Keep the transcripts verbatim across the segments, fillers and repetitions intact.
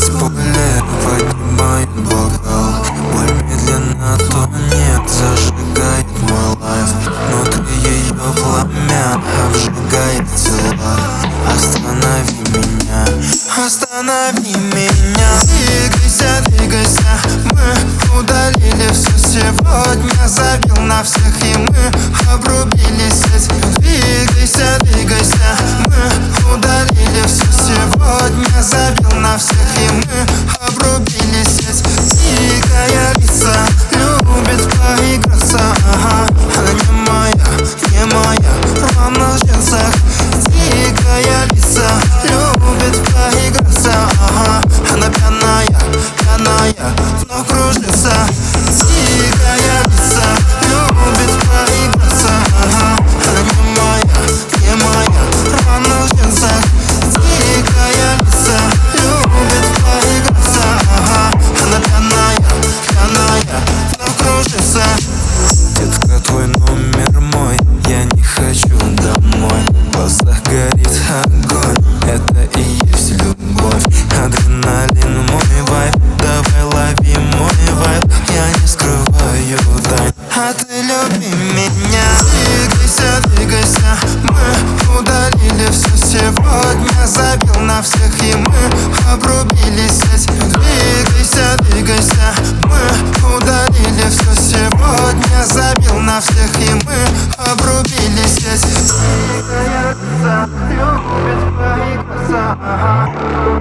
с поля поднимает бокал. Боль медленно тонет, зажигает мой лайф. Внутри ее пламя обжигает тела. Останови меня, останови меня. Двигайся, двигайся, мы удалили все сегодня. Забил на всех и мы обрубили сеть. Двигайся, двигайся, мы удалили все сегодня. Забил на всех и мы обрубили сеть. Дикая лиса любит поиграться, ага. Она не моя, не моя, в рваных джинсах. Дикая лиса любит поиграться, ага. Она пьяная, пьяная, но кружится. Дикая лиса любит поиграться, ага. Она не моя, не моя, в рваных джинсах. Дикая лиса любит поиграться, ага. Она пьяная, пьяная, но кружится. Детка, твой номер мой, я не хочу домой. В глазах горит огонь, это и есть любовь. Адреналин мой вайб, давай лови мой вайб. Я не скрываю тайн, а ты люби меня. Двигайся, двигайся, мы удалили все сегодня. Забил на всех и мы обрубили сеть. Двигайся, двигайся, мы удалили все сегодня. Забил на всех и мы обрубили сеть. Дикая лиса любит поиграться, ага.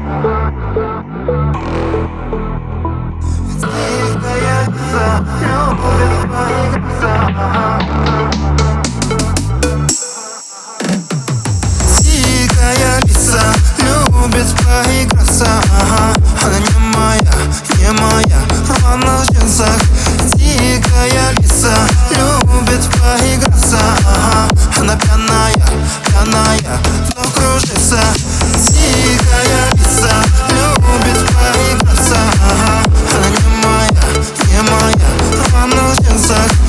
Дикая лиса любит поиграться, ага. Дикая лиса любит поиграться, ага. Она не моя, не моя, в рваных джинсах. Дикая лиса любит поиграться, ага. Она пьяная, пьяная, но кружится. Дикая лиса любит поиграться, ага. Она не моя, не моя, в рваных джинсах.